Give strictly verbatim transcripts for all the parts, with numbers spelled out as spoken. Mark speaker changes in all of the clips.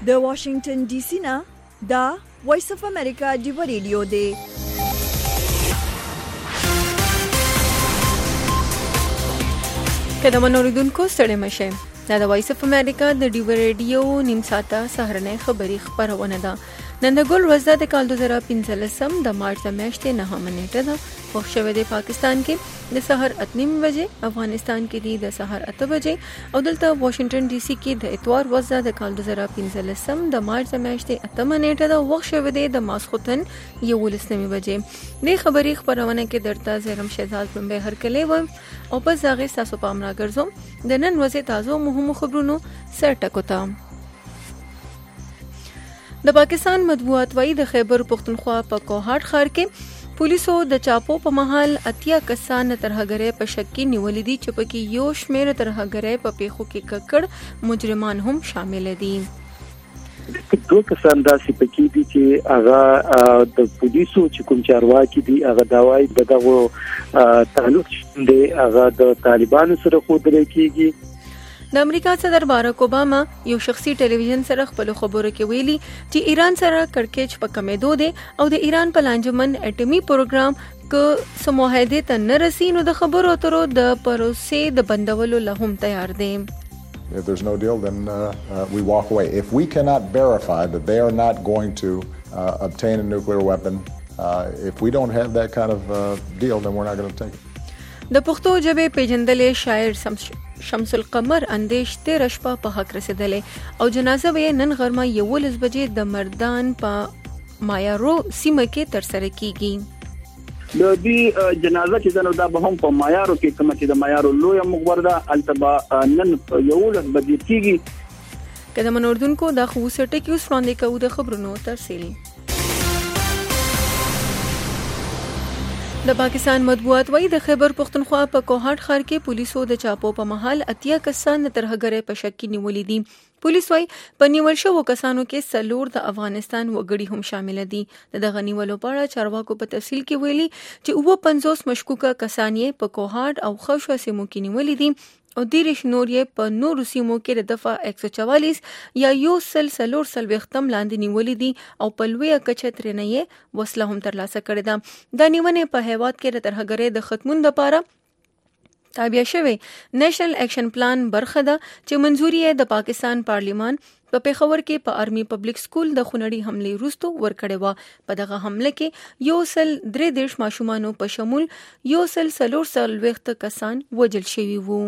Speaker 1: د واشنگټن ډي سي نه دا وایس اف امریکا ډیو ریډیو دی.
Speaker 2: که د منوریدونکو ستړي مشه دا د وایس اف امریکا د ډیو ریډیو نیم ساعته سهارنۍ خبري خبرونه ده. نن د ګل ورځ د کال دوه زره پنځلسم د مارچ د میاشتې نهمه نیټه ده. وخت شوی دی پاکستان کې د سحر اته نیمې بجې، افغانستان کې دی د سحر اته بجې او دلته واشنگټن ډي سي کې د اتوار ورځ د کال دوه زره پنځلسم د مارچ د میاشتې اتمه نیټه ده. وخت شوی دی د ماسخوتن یولس نیمې بجې. دې خبري خبرونه کې درته زیرم شهزاد بمبه هرکلی وم او په ځاغې تاسو پام راګرځوم د نن ورځې تازه مهمو خبرونو سر ټکو ته. د پاکستان مطبوعات وايي د خیبر پختونخوا په کوهاټ ښار کې پولیسو د چاپو په محل اتیا کسان ترهګرۍ په شک کې نیولې دي چې پکې یو شمېر ترهګرۍ په پیښو کې ککړ مجرمان هم شامل دي.
Speaker 3: دوه کسان داسې پکې دي چې هغه د پولیسو چې کوم چارواکي دي هغه دا وايي دغه تعلق دی هغه د طالبانو سره ښودل کېږي.
Speaker 2: د امریکا صدر باراک اوباما یو شخصي ټلویزیون سره خپل خبرو کې ویلي چې ایران سره کړکېچ په کمیدو دی او د ایران په لانجمن اټومي پروګرام که سموهیده ته نه رسي نو د خبرو اترو د پروسې د بندولو له هم تیار دی.
Speaker 4: If there's no deal, then uh, uh, we walk away. If we cannot verify that they are not going to uh, obtain a nuclear weapon, uh, if we don't have that kind of uh, deal, then we're not going to take it.
Speaker 2: د پښتو ژبې پیژندلې شاعر شمس القمر اندیش تیره شپه په حق رسیدلې او جنازه به نن غرمه یولس بجې د مردان په مایارو سیمه کې ترسره کیږي.
Speaker 5: د دې جنازه چې زنه دا به هم په مایارو کې کوم چې د مایارو لوی مقبره ده التبا نن یولس بجې کیږي.
Speaker 2: کله منوردونکو دا خو سټه کې اوس وړاندې کوو د خبرونو تفصیل. د پاکستان مطبوعات وايي د خیبر پختونخوا په کوهاټ ښار کې پولیسو د چاپو په محل اتیا کسان ترهګرۍ په شک کې نیولې دي. پولیس وايي په نیول شوو کسانو کې څلور د افغانستان وګړي هم شامل دي. د دغه نیولو په اړه چارواکو په تفصیل کې ویلي چې اوه پنځوس مشکوکه کسان یې په کوهاټ او خوشو سیمو کې نیولې دي او دیرش نور یې په نورو سیمو کې د دفعه ایک سو چوالیس یا یو سل سلور سلویختم لاندې نیولې دي او په لویه کچه ترېنه یې وسله هم ترلاسه کړې ده. دا نیونې په هیواد کې د ترهګرۍ د ختمون لپاره تابع شوی نیشنل ایکشن پلان برخه ده چې منځوري یې د پاکستان پارلیمان په پیښور کې په آرمي پبلک سکول د خونړۍ حملې وروسته ورکړې وه. په دغه حمله کې یو سل درې دېرش ماشومانو په شمول یو سل سلور څلوېښت کسان وژل شوي وو.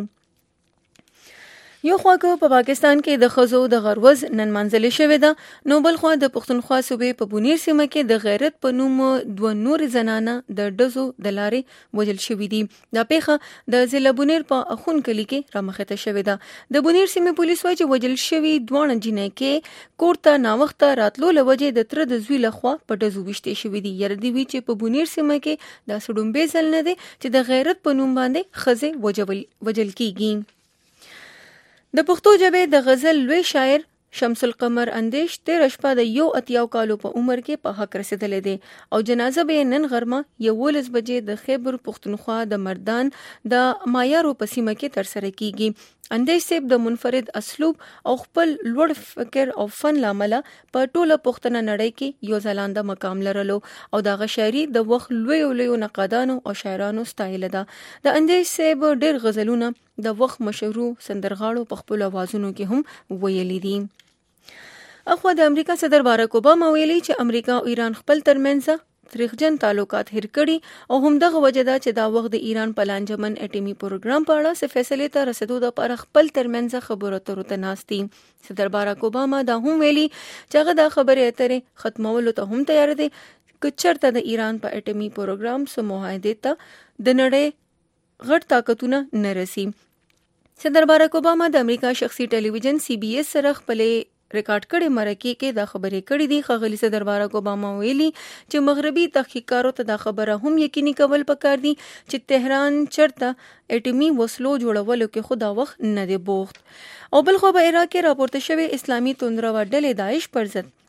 Speaker 2: یو خوا که په پاکستان کې د ښځو د غروز نن منځلې شوې ده نو بل خوا د پښتونخوا صوبې په بونیر سیمه کې د غیرت په نوم دوه نورې زنانه د ډزو د لارې وژل شوي دي. دا پیښه د ضلع بونیر په اخون کلي کې رامخته شوې ده. د بونیر سیمې پولیس وايي چې وژل شوي دواړه جینۍ کې کور ته ناوخته راتلو له وجې د تره د زوی لخوا په ډزو ویشتې شوي دي. یره دې وي چې په بونیر سیمه کې دا سړومبې ځل نه دی چې د غیرت په نوم باندې ښځې وژل کیږي. د پښتو ژبې د غزل لوی شاعر شمس القمر اندیش تیره شپه د یو اتیاو کالو په عمر کې په حق رسیدلې دی او جنازه به نن غرمه یولس بجې د خیبر پختونخوا د مردان د مایارو په سیمه کې ترسره کیږي. اندیش صاحب د منفرد اسلوب او خپل لوړ فکر او فن لامل په ټوله پښتنه نړۍ کې یو ځلانده مقام لرلو او دغه شاعري د وخت لوی لوی نقادانو او شاعرانو ستایل ده. د اندیش صاحب ډېر غزلونه د وخت مشهور سندرغاړو په خپل اوازونو کې هم ویلي دي. اخوا د امریکا صدر باراک اوباما ویلي چې امریکا او ایران خپل ترمنځ تاریخجن تعلقات هیر کړي او هم دغه وجه ده چې دا وخت د ایران په لانجمن اټومي پروګرام په اړه څه فیصلې ته رسیدو لپاره خپل ترمنځ خبرو اترو ته ناست دي. صدر باراک اوباما دا هم ویلي چې هغه د خبرې اترې ختمولو ته هم تیار دی که چېرته د ایران په اټومي پروګرام څه معاهدې ته د نړۍ غټ طاقتونه نه رسي. صدر باراک اوباما د امریکا شخصي ټلویزیون سی بي ایس سره خپلې ریکارډ کړي مرکه کې دا خبرې کړې دي. ښاغلي صدر باراک اوباما ویلي چې مغربي تحقیقاتو ته دا خبره هم یقیني کول پکار دي چې تهران چرته اټومي وسلو جوړولو کې خو دا وخت نه دی بوخت. او بل خو په عراق کې راپورته شوی اسلامي توندرو ډلې داعش پر ضد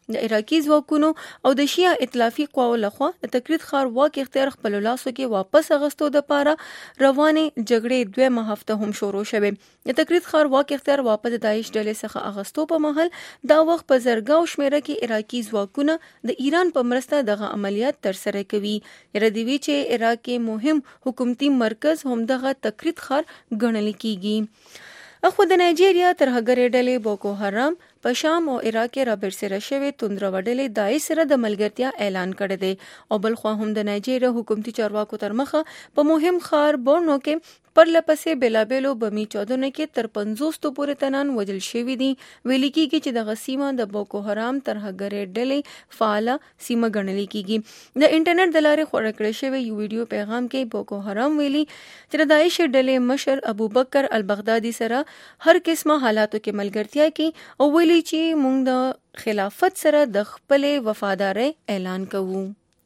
Speaker 2: د عراقي ځواکونو او د شیا ائتلافي قواو لخوا د تکریت ښار واک اختیار خپل لاسو کې واپس اغستو د پاره روانې جګړې دویمه هفته هم شروع شوه. د تکریت ښار واک اختیار واپس د داعش ډلې څخه اغستو په مهال دا وخت په زرګاو شمیره کې عراقي ځواکونه د ایران په مرسته دغه عملیات ترسره کوي. ردیوی چې عراق کې مهم حکومتي مرکز هم دغه تکریت ښار ګڼل کیږي. اخو د نایجیریا ترهګرې ډلې بوکو حرام په شام او عراق کې را برسېره شوې توندره ډلې داعش سره د ملګرتیا اعلان کړی دی او بل خوا هم د نایجیریا حکومتي چارواکو تر مخه په مهم ښار بورنو کې پرلپسې بېلابېلو بمي چاودنو کې تر پنځوسو پورې تنان وژل شوي دي. ویل کېږي چې دغه سیمه د بوکو حرام ترهګرې ډلې فعاله سیمه ګڼل کېږي. د انټرنیټ د لارې خپور کړی شوی یو ویډیو پیغام کې بوکو حرام ویلي چې د داعش ډلې مشر ابوبکر البغدادي سره هر قسمه حالاتو کې ملګرتیا کوي او ویلي چې موږ د خلافت سره د خپلې وفادارۍ اعلان کوو.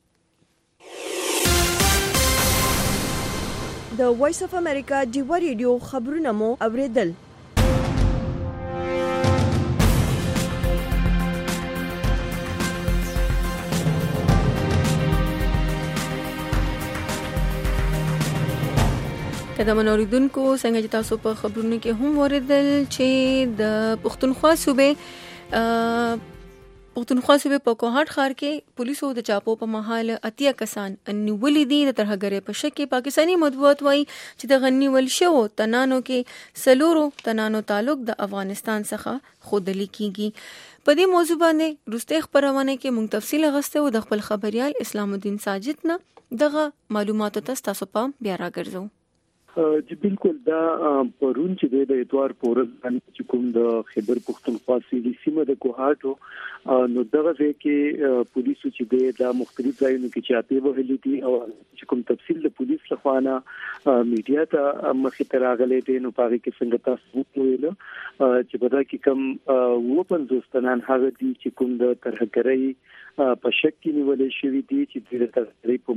Speaker 1: د وایس اف امریکا ډیوا ریډیو خبرونه مو اوریدل.
Speaker 2: قدم اوریدونکو څنګه چې تاسو په خبرونو کې هم اوریدل چې د پښتونخوا صوبې پښتونخوا صوبې په کوهاټ ښار کې پولیسو د چاپو په مهال اتیا کسان نیولې دي. د ترهګرۍ په شک کې پاکستاني مطبوعات وایي چې د غنیول شوو تنانو کې سلورو تنانو تعلق د افغانستان څخه ښودل کیږي. په دې موضوع باندې وروستۍ خبرونه کې موږ تفصیل غوښتو او د خپل خبريال اسلام الدین ساجد نه دغه معلوماتو ته تاسو پام بیا راګرځو.
Speaker 3: چې بالکل دا پرون چې د اتوار پورز باندې چې کوم د خیبر پختونخوا سیمه سیمه د کوهاټو نو دغه کې پولیسو چې د مختلف ځایونو کې چاپی وهلې دي او چې کوم تفصیل د پولیس لخوا نه میډیا ته مخې ته راغلي دي نو پاره کې څنګه تاسو ویل چې په دا کې کوم و پنځوس تنان هغه دي چې کوم د ترهګرۍ په شک کې نیولې شوې دي چې د ترهګرۍ په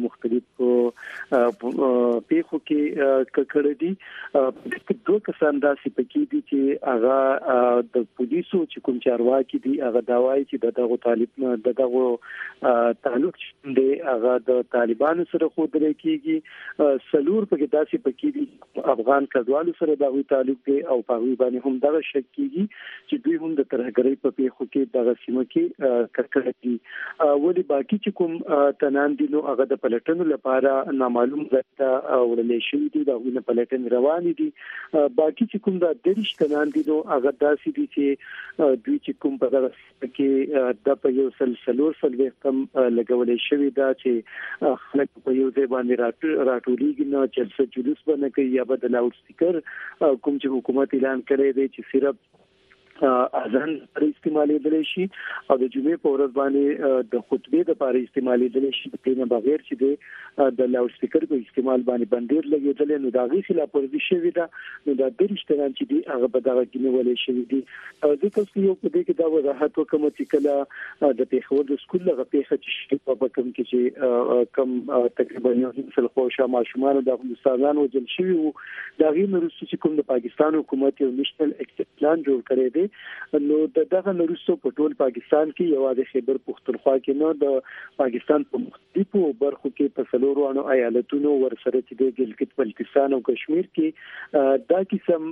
Speaker 3: مختلفو پیښو کې کړه دي. دوه کسان داسې پکې دي چې هغه د پولیسو چې کوم چارواکي دي هغه دا وایي چې دغه طالب نه دغه تعلق دی هغه د طالبانو سره خودل کېږي. سلور پکې داسې پکې دي افغان کډوالو سره دغه تعلق دی او په هغه باندې هم دغه شک کېږي چې دوی هم د ترهګرۍ په پیښو کې دغه سیمه کې کړه دي. ولې باقي چې کوم تنان دي نو هغه د پلټنو لپاره نامعلوم ځای ته وړل شوی دي د نه پلټن روان دي. باقي چې کوم د دریش تنان دي نو هغه داسې دي چې دوی چې کوم په دغه کې د په یو سلسلور سلوختم لګولې شوی دا چې خلک په یو ځای باندې راټولېږي نو چې جلوس باندې کوي یا به د لاوډ سپیکر کوم چې حکومت اعلان کړی دی چې صرف اذان پر استعمالېدل شي او د جمعې په ورځ باندې د خطبه د لپاره استعمالېدل شي په بغیر چې د لاوډ سپیکر په استعمال باندې بندیر لګېدل نو دا غي خلاف ورزي شوی دا نو دا د رښتینان چې دی هغه په دغه کې نیولې شوی دی. ځکه چې یو په دې کې دا وضاحت وکم چې کله د پیښور د سکول لغه پیښه چې په کوم کې چې کم تقریبا یو څل خو شامه شمال د افغانستان وجل شوی وو دا غي نورستو چې کوم د پاکستان حکومت یو نېشنل اکټ پلان جوړ کړی دی نو دغه نورستو په ټول پاکستان کې یو د خیبر پختونخوا کې نو د پاکستان په مختلفو برخو کې په څلورو انو ایالتونو ورسره چې د ګلګت بلتستان او کشمیر کې دا قسم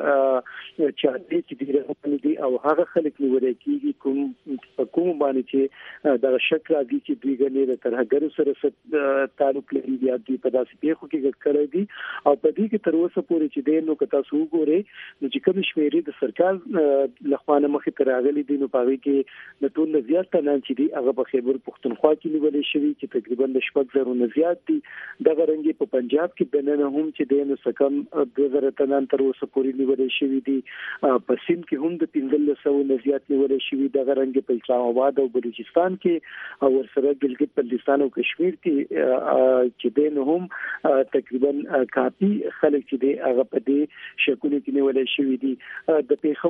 Speaker 3: چاته چې د رغونې دي او هغه خلک نیول کېږي کوم کوم باندې چې دا شک راځي چې دوی غني د ترهګر سره تعلق لري یا دوی په داسې پیښو کې کړی دي او په دې کې تر اوسه پورې چې د نو کتا سو ګوري نو چې کوم شمیرې د سرکار لخوانه مخې ته راغلي دي نو پاره کې د ټول زیات تنان چې دي هغه په خیبر پختونخوا کې نیولې شوی چې تقریبا د شپږ زره نه زیات دي دغه رنګي په پنجاب کې د نن هم چې د نو سکم دوه زره تنان تر اوسه پورې نیولې شوی دي په سیم کې هم د پنځل سو نه زیات نیولې شوی دغه رنګي په اسلام آباد او بلوچستان کې او ورسره ګلګت بلتستان او کشمیر کې چې د نو هم تقریبا کافي خلک چې دي هغه په دې شکونه کې نیولې شوی دي. د پیښور ښار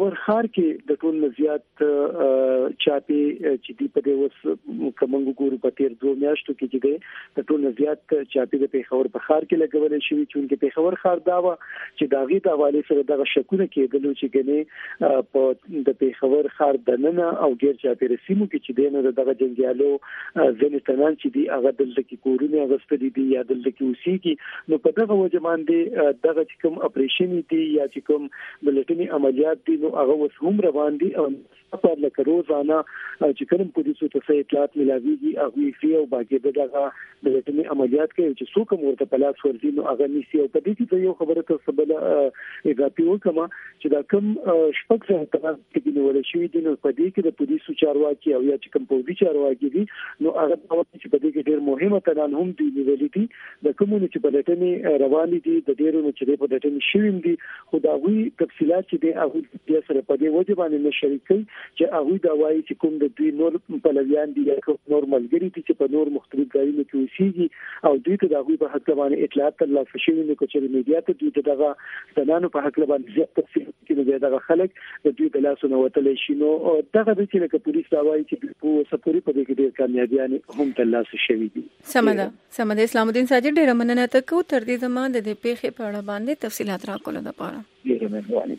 Speaker 3: کندهار کې د ټول زیات چاپی چې دی په اوس کومنګ ګورو په تیر دوه میاشتو کې چې د ټول زیات چاپی د پیښور په ښار کې لګولې شوې چې پیښور ښار دا و چې داغي د حواله سره دغه شکونه کېدل چې ګنې په د پیښور ښار د نن او غیر چاپی رسمو کې چې دینه دغه جنگیالو ځنې تنان چې دی هغه دلته کې کورونه غستې دي یا دلته کې اوسېږي نو په دغه وجه باندې دغه کوم اپریشن دي یا چې کوم بلټنی عملیات دي نو هغه اوس هم روان دي او په لکه روزانه چې کوم پولیسو ته اطلاعات ملاويږي هغه یې او باقي دغه بلټنی عملیات کوي چې څوک ورته په لاس ورځي نو هغه نيسي او په دې کې یو خبره ته سبل اضافي وکما چې دا کوم شپږ څه تر کې نیول شوی دي نو په دې کې د پولیسو چارواکي او یا چې کوم پولیسي چارواکي دي نو هغه چې په دې کې ډېر مهمه تنان هم دي نیولې دي د کومونټي بلټنی روان دي د ډېرو چې په بلټنی شویم دي خو دا وی تفصيلات چې د هغه د سره په دې وجه باندې نشریکي چې هغه دا وایي چې کوم د دوی نور پلویان دي یا نور ملګری دي چې په نور مختلف ځایونو کې اوسېږي او دوی ته د هغه په حق باندې اطلاعات ترلاسه شوي نو چې میډیا ته دوی دغه تنانو په حق باندې زیات تفصیل کې دغه خلک د دوی د لاسونو وتلې شي نو دغه د چې لکه پولیس دا وایي چې په سپوري په دې کې ډېر کامیابیان هم ترلاسه شوي دي.
Speaker 2: سمده سمده اسلام الدین ساجد ډېر مننه تکو تر دې زمانه د دې پیښې په اړه باندې تفصيلات راکول د پاره.
Speaker 3: ډېر مهرباني.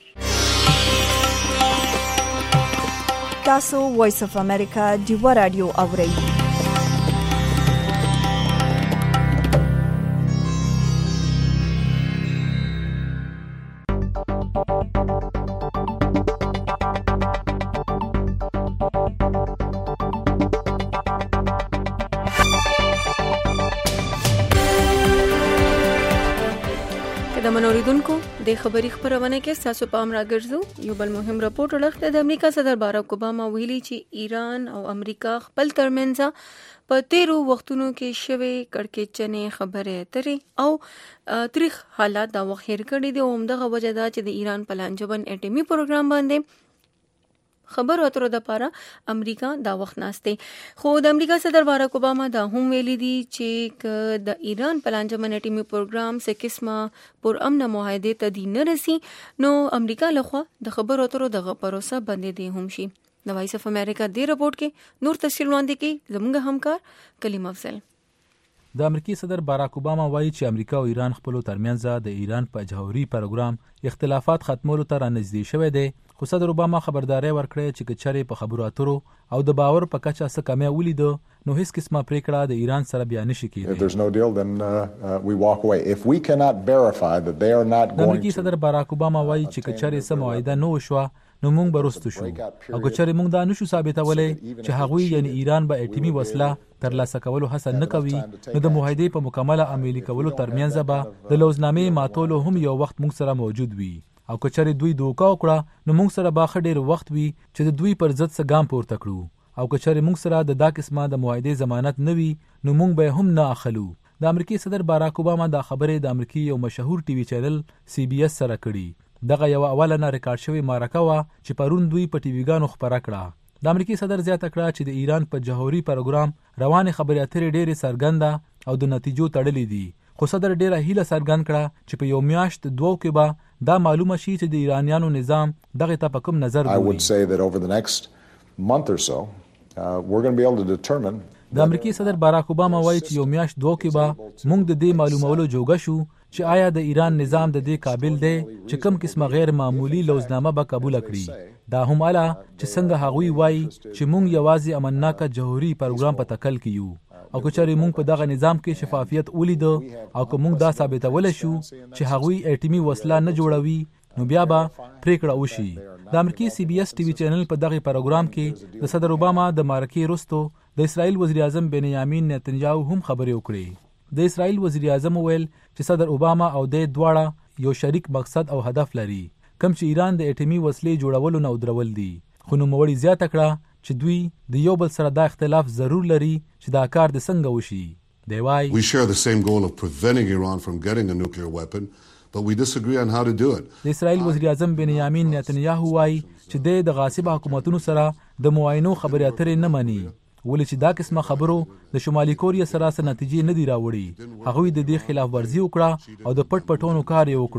Speaker 1: تاسو وایس اف امریکا ډیو رادیو اورئ. د منوریدونکو د خبري خبرونه کې تاسو په امر راګرځو یو بل مهم راپورټ ولخت د امریکا صدر باراک اوباما ویلي چې ایران او امریکا خپل ترمنځ په تیرو وختونو کې شوي کړکېچنې خبرې اترې او تاریخ حالات دا وخیر کړي دي او همدغه وجه دا چې د ایران په لانجمن اټومي پروګرام باندې خبرو اترو د پاره امریکا دا وخت ناشته خو د امریکا صدر باراک اوباما دا هم ویلي دي چې د ایران په لانجمن اټومي پروګرام څخه قسمه پر امن معاهده ته دی نه رسی نو امریکا لخوا د خبرو اترو دغه پروسه باندې دی هم شي. د وایس اف امریکا دی رپورت کې نور تفصیل وړاندې کوي زموږ همکار کلیم افضل.
Speaker 6: د امریکای صدر باراک اوباما وایي چې امریکا او ایران خپل ترمنځ د ایران په جوهري پروګرام اختلافات ختمولو ته رانږدې شوی دی خو صدر اوباما خبرداري ورکړه چې کچري په خبرو اترو او د باور په کچه څه کمی ولید نو هیڅ قسمه پریکړه د ایران سره بیان نشي کېدای.
Speaker 4: If there's no deal then uh, uh, we walk away. If we cannot verify that they are not going to. د امریکای صدر باراک اوباما وایي چې کچري سم معاهده نو وشوه نو موږ برستو شو او کچري موږ دا نشو ثابتولای چې هغوی یعنی ایران به اټومي وسله ترلاسه کولو هڅه نه کوي نو د معاهده په مکمله عملي کولو ترمنځ به د لوزنامې ماتولو هم یو وخت موږ سره موجود وي او کچري دوی دوکا وکړه نو موږ سره باخ ډیر وخت وي چې د دوی پر ضد څه ګام پورته کړو او کچري موږ سره د دا قسمه د معاهده ضمانت نه وي نو موږ به هم نه اخلو. د امریکای صدر باراک اوباما دا خبره د امریکای یو مشهور ټي وي چینل سی بي اس سره کړي. دغه یو اولنه ریکارډ شوی معرکه وا چې پرون دوی په ټي وي ګانو خبره کړه. د امریکای صدر زیاته کړه چې د ایران په جوهري پروګرام روانه خبرې اترې ډېرې سرګنده او د نتیجو تړلې دي خو صدر ډېره هیله سرګند کړه چې په یو میاشت دوه کې به دا معلومه شي چې د ایرانیانو نظام دغه ته په کوم نظر دی. I would say that over the next month or so uh, we're going to be able to determine.
Speaker 6: د امریکای صدر باراک اوباما وایي چې یو میاشت دوه کې به موږ د دې معلومولو جوګه شو چې آیا د ایران نظام د دې قابل دی چې کوم قسمه غیر معمولی لوزنامه به قبول کړي. دا هم اله چې څنګه هغوی وایي چې موږ یوازې امنناکه جوهري پروګرام په تکل کې یو او کچاري موږ په دغه نظام کې شفافیت ولید او که موږ دا ثابتول شو چې هغوی اټومي وسله نه جوړوي نو بیا به پریکړه وشي. د امریکای سی بي اس ټي وي چینل په دغه پروګرام کې د صدر اوباما د مارکې وروسته د اسرائیل وزیر اعظم بنیامین نتنیاهو هم خبرې وکړې. د اسرائیل وزیر اعظم ویل چې صدر اوباما او د دواړه یو شریک مقصد او هدف لري کوم چې ایران د اټومي وسلې جوړولو نه درول دي خو نو موړي زیاته کړه چې دوی د یو بل سره دا اختلاف ضرور لري چې دا کار د څنګه وشي. دی وای
Speaker 7: We share the same goal of preventing Iran from getting a nuclear weapon but we disagree on how to do it.
Speaker 6: د اسرائیل وزیر اعظم بنیامین نتنیاهو وای چې د غاصب حکومتونو سره د مواینو خبرې اترې نه مني ولې چې دا قسمه خبرو د شمالي کوریا سره سره نتیجې نه دی راوړي. هغوی د دې خلاف ورزي وکړه او د پټ پټونو کار یې وکړو.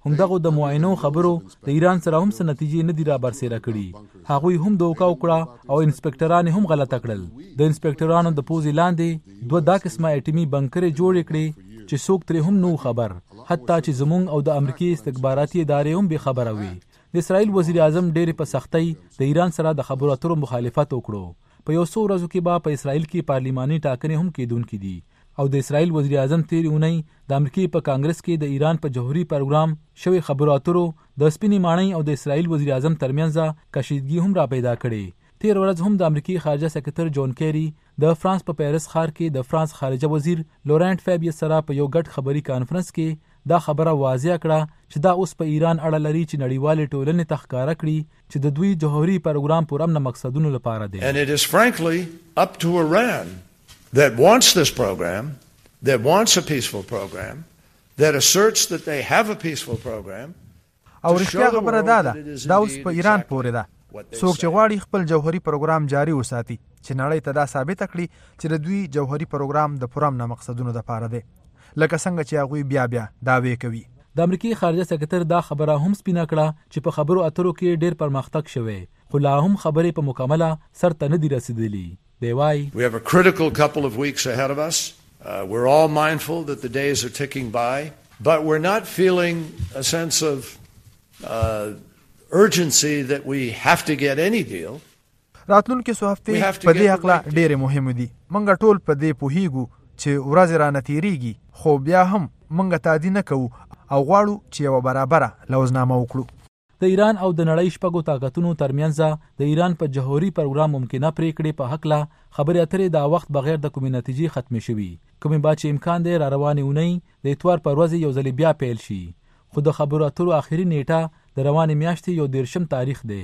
Speaker 6: همدغه د معاینو خبرو د ایران سره هم څه نتیجې نه دي را برسېره کړي. هغوی هم دوکه وکړه او انسپکټران هم غلطه کړل. د انسپکټرانو د پوزې لاندې دوه دا قسمه اټمي بنکرې جوړې کړې چې څوک ترې هم نو خبر، حتی چې زمونږ او د امریکای استخباراتي ادارې هم به خبره وي. د اسرائیل وزیر اعظم ډېر په سختۍ د ایران سره د خبرو اترو مخالفت وکړو. په یو څو ورځو کې به په اسرائیل کې پارلیماني ټاکنې هم کېدونکې دي او د اسرائیل وزیر اعظم تیرې اونۍ د امریکای په کانګرس کې د ایران په جوهري پروګرام شوی خبرو اترو د سپینې ماڼۍ او د اسرائیل وزیر اعظم ترمنځ کشیدګي هم را پیدا کړې. تیر ورځ هم د امریکای خارجه سکرټر جون کیری د فرانس په پیرس ښار کې د فرانس خارجه وزیر لورانت فابیس سره په یو ګډ خبري کانفرنس کې دا خبره واضح کړه چې دا اوس په ایران اړه لري چې نړیوالې ټولنې ته ښکاره کړي چې د دوی جوهري پروګرام پوره امن مقصدونو لپاره دی.
Speaker 8: And it is frankly up to Iran that wants this program, that wants a peaceful program, that asserts that they have a peaceful program.
Speaker 9: او رښتیا خبره دا ده دا اوس په ایران پورې ده. څوک چې غواړي خپل جوهري پروګرام جاري وساتي چې نړۍ ته دا ثابت کړي چې د دوی جوهري پروګرام د پوره امن مقصدونو لپاره دی، لکه څنګه چې هغوی بیا بیا دعوی کوي.
Speaker 6: د امریکای خارجه سکرټر دا خبره هم سپینه کړه چې په خبرو اترو کې ډېر پرمختګ شوی، خو لا هم خبرې په مکمله سر ته نه دي رسیدلي. دی وایي
Speaker 8: We have a critical couple of weeks ahead of us. Uh, we're all mindful that the days are ticking by, but we're not feeling a sense of uh, urgency that we have to get any deal.
Speaker 9: راتلونکي څو هفتې په دې حقله ډېرې مهمې دي. موږ ټول په دې پوهیږو چې ورځې رانه تېرېږي، خو بیا هم موږ تعدي نه کوو او غواړو چې یوه برابره لوزنامه وکړو.
Speaker 6: د ایران او د نړۍ شپږو طاقتونو ترمنځ د ایران په جوهري پروګرام ممکنه پریکړې په هکله خبرې اترې دا وخت بغیر د کومې نتیجې ختمې شوي، کومې با چې امکان دی را روانې اونۍ د اتوار په ورځ یو ځلې بیا پیل شي، خو د خبرو اترو آخري نیټه د روانې میاشتې یو دېرشم تاریخ دی.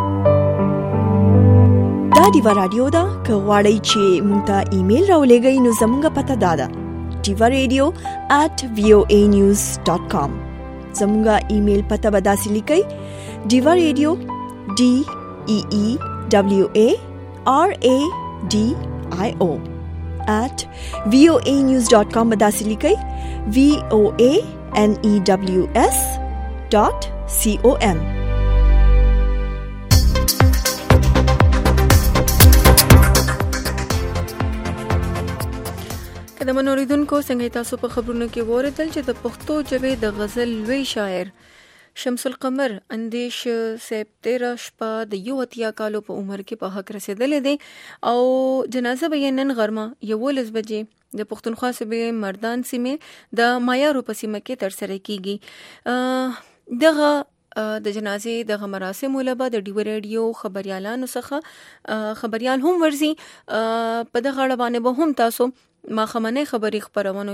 Speaker 2: دا دیوا رادیو ده که غواړئ چې مونږ ته ایمیل راولېږئ نو زموږ پته دا ده diva radio at voa news dot com. زموږ ایمیل پته به داسې لیکئ diva radio d e e w a r a d i o at voa news dot com به داسې لیکئ v o a n e w s dot c o m. د منوریدونکو څنګه تاسو په خبرونو کې وریدل چې د پښتو ژبې د غزل لوی شاعر شمس القمر اندیش صاحب تیرا شپه د یو اتیا کالو په عمر کې په حق رسیدلې دي او جنازه به نن غرمه یولس بجې د پښتونخوا صوبې مردان سیمې د مایارو په سیمه کې ترسره کیږي. دغه د جنازې د مراسمو لپاره د ډیو ریډیو خبريالانو څخه خبريال هم ورزي په دغه اړه باندې به هم تاسو ما خمنه خبري خبرونو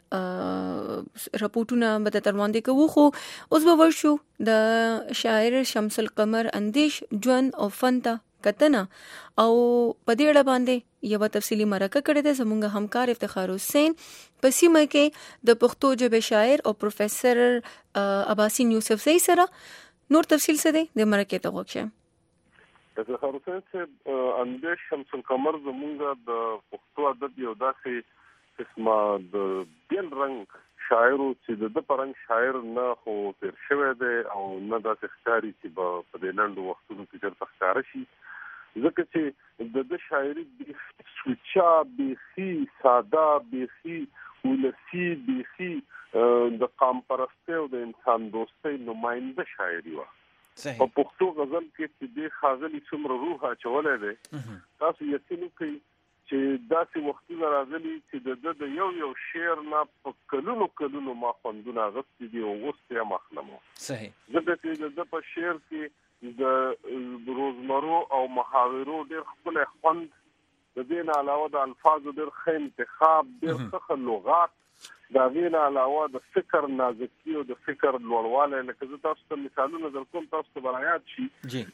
Speaker 2: کې راپورټونه به تروانده کوو. خو اوس به ورشو د شاعر شمس القمر اندیش جون او فنتا کتنه او په دې اړه باندې یو تفصیلی مرکه کړې ده زموږ همکار افتخار حسین په سیمه کې د پښتو ژبې شاعر او پروفیسور عباسین یوسف زئی سره. نور تفصیل څه دی د مرکه ته وکړم.
Speaker 10: افتخار حسین سے اندیش شمس القمر زمونږ د پښتو ادب یو داسې قسمه د بیل رنګ شاعر چې د پرنګ شاعر نه خو تیر شوی دی او نه داسې ښکاري چې په دې لنډو وختونو کې چېرته ښکاره شي، ځکه چې د ده شاعري بیخي سوچا، بیخي ساده، بیخي ولسي، بیخي د قام پرستۍ او د انسان دوستۍ نماینده شاعري وه. په پښتو غزل کې چې د ښاغلي څومره روح اچولی دی، تاسو یقین وکړئ چې داسې وختونه راغلي چې د ده د یو یو شعر نه په کلونو کلونو ما خوندونه اخیستي دي او اوس یې هم اخلم. ځکه چې د ده په شعر کې د روزمرو او محاورو ډېر ښکلی خوند، د دې نه علاوه د الفاظو ډېر ښه انتخاب، ډېر ښه لغات، د هغې نه علاوه د فکر نازکي او د فکر لوړوالی. لکه زه تاسو ته مثالونه در کوم، تاسو ته به رایاد شي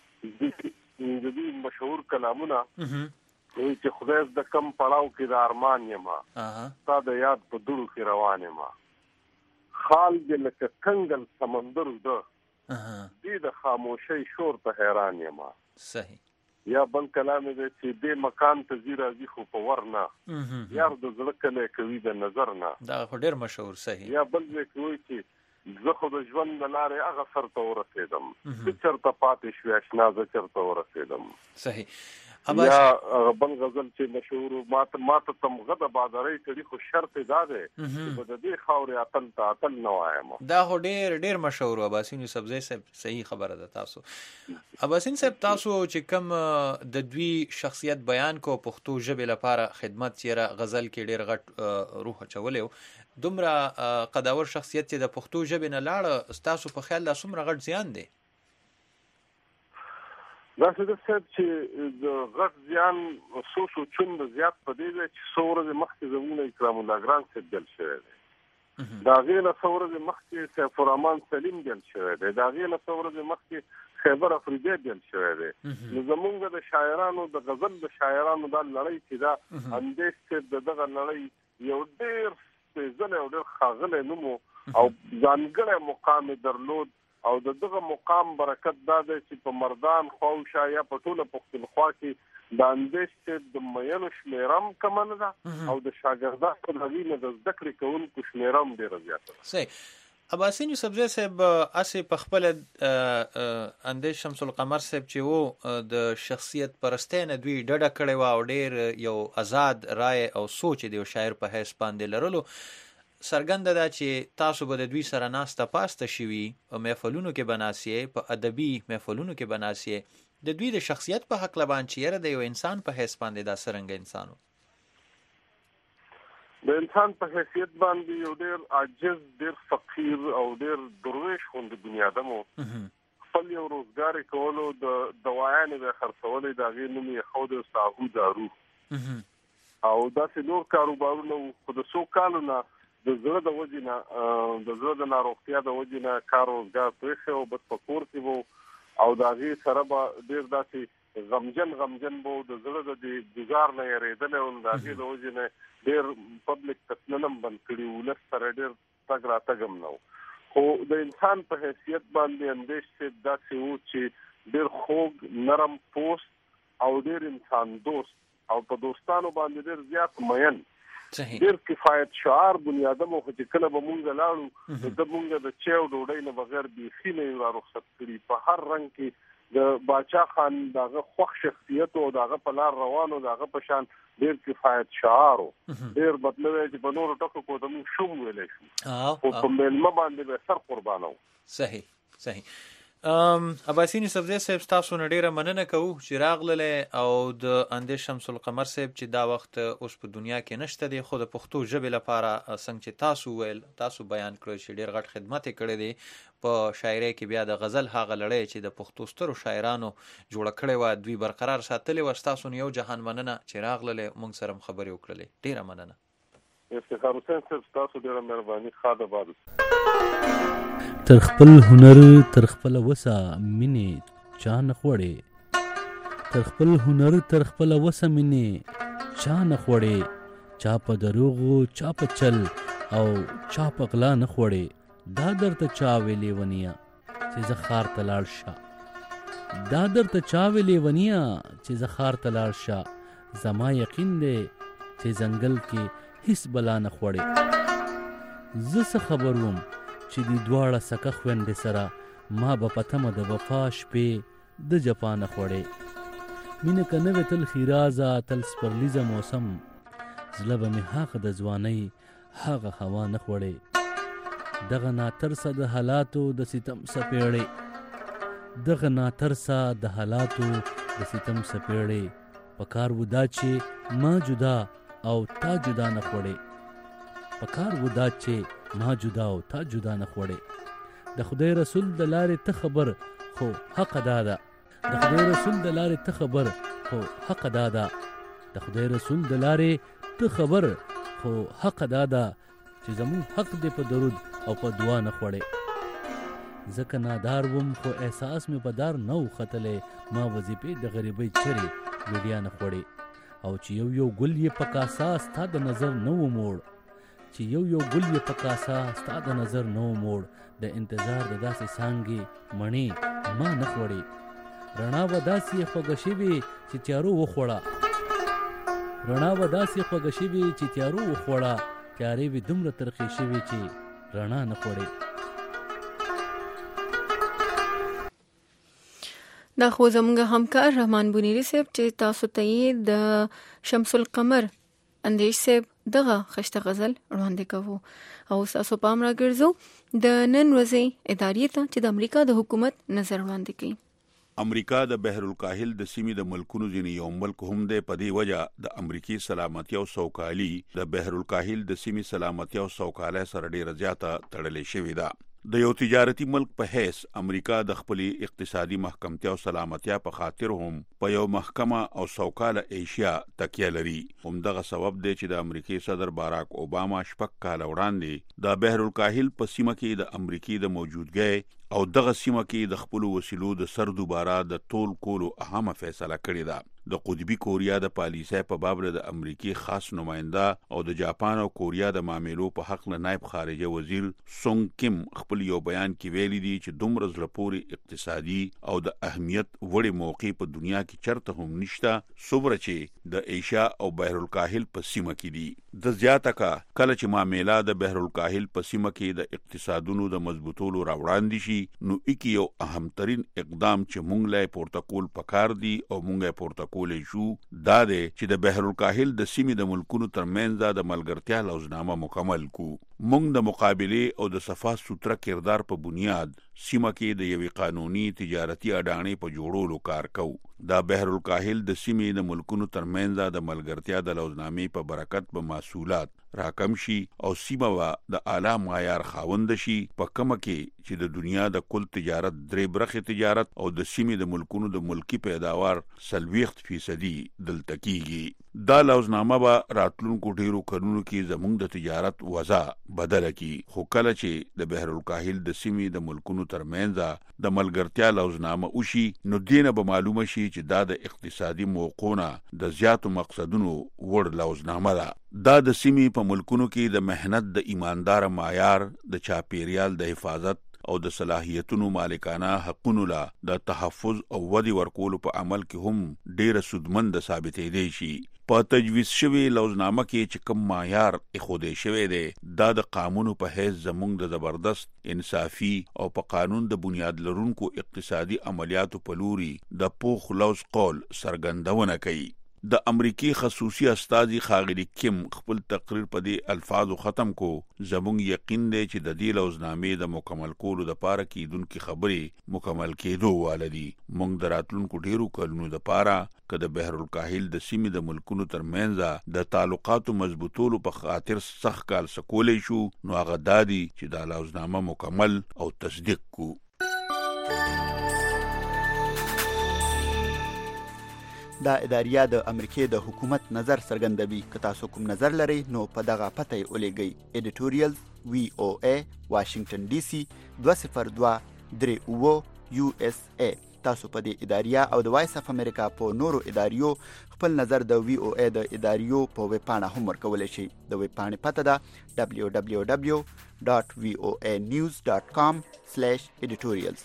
Speaker 10: د دوی مشهور کلامونه چې خدای د کم پړاو کې د ارمان یما، ستا د یاد په دوړو کې روان یما، خال دې لکه کنګل سمندر ده، دې د خاموشۍ شور ته حیران یما.
Speaker 11: صحیح.
Speaker 10: یا بل کلام دی چې دې مکان ته زی راځي خو په ور نه، یار د زړه کلی کوي د نظر نه.
Speaker 11: دا خو ډېر مشهور. صحیح.
Speaker 10: یا بل دی کوي چې زه خو د ژوند د لارې هغه سر ته ورسېدم چې چېرته پاتې شوې اشنا زه چېرته ورسېدم.
Speaker 11: صحیح.
Speaker 10: یا بل غزل چې مشهور ماته ماته تمغه د بادرۍ کړي خو شرط دا دی چې په دې خاورې اتل ته اتل نه وایم.
Speaker 11: دا خو ډېر ډېر مشهور اباسین یوسفزی صاحب صحیح خبره ده. تاسو اباسین صاحب تاسو چې کوم د دوی شخصیت بیان کو پښتو ژبې لپاره خدمت چیرې غزل کې ډېر غټ روح اچولې دومره قداور شخصیت چې د پښتو ژبې نه لاړه ستاسو په خیال دا څومره غټ زیان دی؟
Speaker 10: دا څه د صاحب چې د غټ زیان څو څو چونده زیات په دې دی چې څو ورځې مخکې زموږ اکرام الله ګران صاحب جل شوی دی، د هغې نه څو ورځې مخکې سیف الرحمن سلیم جل شوی دی، د هغې نه څو ورځې مخکې خیبر افریدی جل شوی دی. نو زموږ د شاعرانو د غزل د شاعرانو دا لړۍ چې دا اندیش صاحب د دغه لړۍ یو ډېر سپېڅلی او ډېر ښاغلی نوم او ځانګړی مقام یې درلود او د دغه مقام برکت دا دی چې په مردان خواوشا یا په ټوله پښتونخوا کې د اندیش صاحب د مینو شمېره هم کمه نه ده او د شاګردانو د هغې نه د زده کړې کوونکو شمېره هم ډېره زیاته ده.
Speaker 11: صحیح. اباسین یوسفزی صاحب هسې په خپله اندیش شمس القمر صاحب چې و د شخصیت پرستۍ نه دوی ډډه کړې وه او ډېر یو آزاد رای او سوچ د یو شاعر په حیث باندې لرلو. څرګنده ده چې تاسو به د دوی سره ناسته پاسته شوي په محفلونو کې به ناستې، په ادبي محفلونو کې به ناستې، د دوی د شخصیت په هکله باندې چې یاره د یو انسان په حیث باندې دا څرنګه انسان و؟
Speaker 10: د انسان په حیثیت باندې یو ډېر عاجز، ډېر فقیر او ډېر درویش غوندې بنیادم و. خپل یو روزګار یې کولو، د دوايانې به یې خرڅولې، د هغې نوم یې ایښود ساهو دارو او داسې نور کاروبارونه وو. خو د څو کالو نه د زړه د وجې نه د زړه د ناروغتیا د وجې نه کار روزګار پرېښی و، بس په کور کې به او د هغې سره به ډېر داسې غمجن غمجن به و، د زړه د دې ګزار نه یېرېدلی و. د هغې د وجې نه ډېر پبلک تسلل هم بند کړي و، ولس سره ډېر تګ راتګ هم نه و. خو د انسان په حیثیت باندې اندیش صاحب داسې و چې ډېر خوږ، نرم پوست او ډېر انسان دوست او په دوستانو باندې ډېر زیات مین، ډېر کفایت شعار بنیادم و. خو چې کله به مونږ لاړو نو د مونږ د چای او ډوډۍ نه بغیر بیخي نه یې را رخصت کړي. په هر رنګ کې د باچا خان د هغه خوښ شخصیت او د هغه په لار روان و، د هغه په شان ډېر کفایت شعار و. ډېر مطلب دی چې په نورو ټکو کو ته مونږ شوم ویلی شو، خو په میلمه باندې به سر قربانه و.
Speaker 11: صحیح صحیح. اباسین یوسفزی صاحب تاسو نه ډېره مننه کوو چې راغللی او د اندیش شمس القمر صاحب چې دا وخت اوس په دنیا کې نشته دی، خو د پښتو ژبې لپاره څنګه چې تاسو ویل، تاسو بیان کړی چې ډېر غټ خدمت یې کړی دی. په شاعرۍ کې بیا د غزل هغه لړۍ چې د پښتو سترو شاعرانو جوړه کړې وه دوی برقرار ساتلې وه. ستاسو نه یو جهان مننه چې راغللی، موږ سره هم خبرې وکړلې. ډېره مننه.
Speaker 10: افتخار حسین صاحب ستاسو ډېره مهرباني. ښه ده باد.
Speaker 12: تر خپل هنر تر خپل وسه مینې چا نه خوړې، تر خپل هنر تر خپل وسه مینې چا نه خوړې، چا په دروغو چا په چل او چا په غلا نه خوړې. دا درته چا ویلې ونیا چې زه ښار ته لاړ شه، دا درته چا ویلې ونیا چې زه ښار ته لاړ شه. زما یقین دی چې ځنګل کې هیڅ بلا نه خوړې. زه څه خبر وم چې دی دواړه سکه خویندې سره ما به په تمه د وفا شپې د جفا نه خوړې. مینه که نه وې تل ښېرازه تل سپرلیزه موسم، زړه به مې هغه د ځوانۍ هغه هوا نه خوړې. دغه ناترسه د حالاتو د ستم څپېړې، دغه ناترسه د حالاتو د ستم څپېړې. په کار و دا چې ما جدا او تا جدا نه خوړې، په کار و دا چې ما جدا او تا جدا نه خوړې. د خدای رسول د لارې ته خبر خو حق دا ده، د خدای رسول د لارې ته خبر خو حق دا ده، د خدای رسول د لارې ته خبر خو حق دا ده چې زمون حق دې په درود او په دعا نه خوړې. ځکه نادار وم خو احساس مې په دار نه و ختلی، ما وظیفې د غریبۍ چرې ویډیا نه خوړې. او چې یو یو ګل یې په کاسا ستا د نظر نه و موړ، چې یو یو ګل یې په کاسا ستا د نظر نه و موړ. د انتظار د داسې څانګې مڼې ما نه خوړې. رڼا به داسې خوږه شوې چې تیارو وخوړه، رڼا به داسې خوږه شوې چې تیارو وخوړه. تیارې وې دومره ترخې شوې چې رڼا نه خوړې.
Speaker 1: دا خو زموږ همکار رحمان بونیری صاحب چې تاسو ته د شمس القمر اندیش صاحب دغه خشته غزل وړاندې کوو او تاسو پام راګرځو د نن ورځې ادارې ته چې د امریکا د حکومت نظر وړاندې کوي.
Speaker 13: امریکا د بحر الکاهل د سیمې د ملکونو ځینې یو ملک هم دی. په دې وجه د امریکای سلامتی او سوکالي د بحر الکاهل د سیمې سلامتی او سوکالۍ سره ډیره زیاته تړلې شوې ده. د یو تجارتي ملک په حیث امریکا د خپل اقتصادي محکمتیا او سلامتیا په خاطر هم په یو محکمه او سوکاله ایشیا تکیه لري. همدغه سبب دی چې د امریکای صدر باراک اوباما شپږ کاله وړاندې د بحر الکاهل په سیمه کې د امریکای د موجودګۍ او دغه سیمه کې د خپل وسیلو د سر دوباره د ټول کولو اهمه فیصله کړې ده. د قطبی کوریا د پالیسۍ په باب د امریکای خاص نماینده او د جاپان او کوریا د معاملو په حق له نائب خارجه وزیر سونګ کیم خپل یو بیان کې ویلي دي چې دومره زړه پورې اقتصادي او د اهمیت وړ موقع په دنیا کې چرته هم نشته صبره چې د ایشیا او بحر الکاهل په سیمه کې دي. د زیاته کا کله چې معاملې د بحر الکاهل په سیمه کې د اقتصادونو د مضبوطولو راوړاندې شي نو اکی یو اهمترین اقدام چې مونږ له پورتکول پکار دي او مونږه پورتکول شو دا دی چې د بحر الکاهل د سیمې د ملکونو ترمنځ د ملګرتیا لوزنامه مکمل کو. مونږ د مقابله او د صفا سوتره کردار په بنیاد سیمه کې د یوې قانوني تجارتي اډانې په جوړولو کار کوو. دا بحر الکاهل د سیمې د ملکونو ترمنځ د ملګرتیا د لوزنامې په برکت به محصولات راکم شي او سیمه وا د اعلی معیار خاوند شي په کومه کې چې د دنیا د کل تجارت درې برخه تجارت او د سیمې د ملکونو د ملکی پیداوار سلويخت فیصدي دلته کیږي. دا لوزنامه به راتلونکو ډیرو کلونو کې زموږ د تجارت وضع بدل کی. خو کله چې د بحر الکاهل د سیمې د ملکونو ترمنځ د ملګرتیا لوزنامه وشي نو دینه به معلومه شي چې دا د اقتصادي موقعونه د زیاتو مقصدونو وړ لوزنامه ده. دا د سیمې په ملکونو کې د مهنت د ایماندار معیار د چاپیریال د حفاظت او د صلاحیتونو مالکانه حقونو لا د تحفظ او ودی ورکولو په عمل کې هم ډیره سودمند ثابتې دی شي. په تجویز شوی لوزنامه کې چې کوم معیار اخوده شوی دی دا د قانون په حیث زموږ د زبردست انصافي او په قانون د بنیاد لرونکو اقتصادي عملیاتو په لوري د پوخ لوز قول سرګندونه کوي. د امریکای خصوصي استازي خاغلی کیم خپل تقریر په دې الفاظو ختم کو. زموږ یقین دی چې د دې لوزنامې د مکمل کولو د پاره کیدونکو خبرې مکمل کېدو والدي. موږ د راتلونکو ډیرو کلونو د پاره که د بحر الکاهل د سیمې د ملکونو ترمنځ د تعلقاتو مضبوطولو په خاطر سخت کار سکولې شو نو هغه دادي چې د لوزنامه مکمل او تصدیق کو.
Speaker 14: دا اداریا د امریکای د حکومت نظر څرګندوي. که تاسو کوم نظر لرئ نو په دغه پته یې ولېږئ. ایډیټوریال وی او ای واشنگټن ډي سي دوه صفر دوه درې اووه یو اس ای. تاسو په دې اداریا او د وایس اف امریکا په نورو اداریو خپل نظر د وی او ای د اداریو په ویب پاڼه هم ورکولی شئ. د ویب پاڼې پته ده دبلیو دبلیو دبلیو ډاټ وی او ای نیوز ډاټ کام سلیش ایډیټوریالز.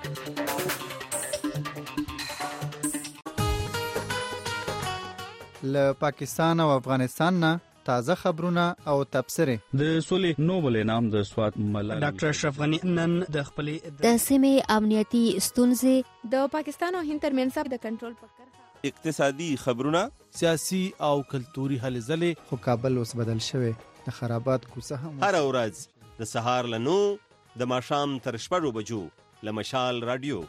Speaker 15: له پاکستان او افغانستان نه تازه خبرونه او تبصرې.
Speaker 12: د سولې نوبل انعام د سوات ملالۍ
Speaker 16: ډاکټر اشرف غنی نن د خپلې
Speaker 17: د سیمې امنیتي ستونزې
Speaker 18: د پاکستان او هند ترمنځ د کنټرول پکر
Speaker 19: اقتصادي خبرونه
Speaker 9: سیاسي او کلتوري هلې ځلې.
Speaker 15: خو کابل اوس بدل شوی د خرابات کوڅه هم
Speaker 19: هر ورځ د سهار له نو د ماښام تر شپږو بجو له مشال رادیو.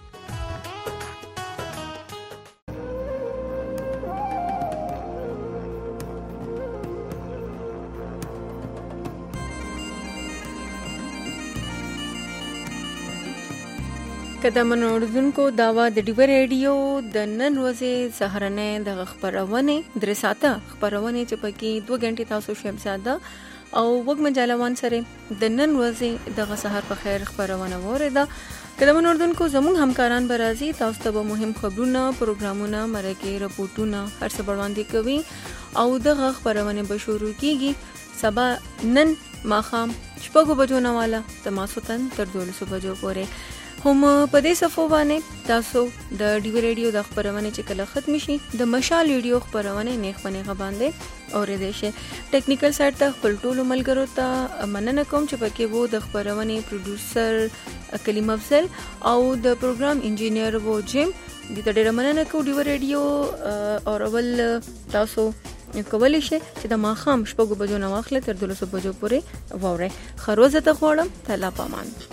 Speaker 1: قدم نوردونکو داوا د ډیو ریډیو د نن ورځې سهارنۍ د خبرونه درې ساته خبرونه چې پکې دوه غنټې تاسو شمساده او وګ مجالوان سره د نن ورځې د سهار په خیر خبرونه وره. قدم نوردونکو زموږ همکاران برازي تاسو ته مهم خبرونه پروګرامونه مرکه رپورټونه هر څه وړاندې کوي او د خبرونه به شروع کیږي سبا نن ماخام شپږ بجو نه والا د ماسوتن تر دولسو بجو پورې. هم په دې صفو باندې تاسو د ډیو ریډیو د خبرونه چې کله ختم شي د مشال ریډیو خبرونه نه خبرونه باندې اورېدل شي. ټیکنیکل سایت ته خپل ټولو ملګرو ته مننه کوم چې پکې وو د خبرونه پروډوسر کلیم افضل او د پروګرام انجینیر وو جیم.
Speaker 2: د ډېر مننه کوو ډیو ریډیو او اول تاسو کولی شئ چې د ماښام شپږو بجو نه واخلئ تر دولسو بجو پورې واورئ. ښه روزه ته غواړم. الله پامان.